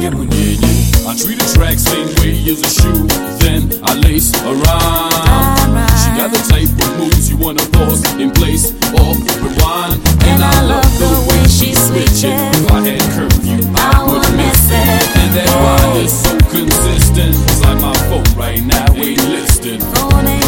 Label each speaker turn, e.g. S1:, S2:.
S1: I treat a track same way as a shoe, then I lace around. She got the type of moves you wanna pause in place or rewind. And I love the way she switching. If I had curfew, I would miss it. And that ride is so consistent. It's like my phone right now ain't listed.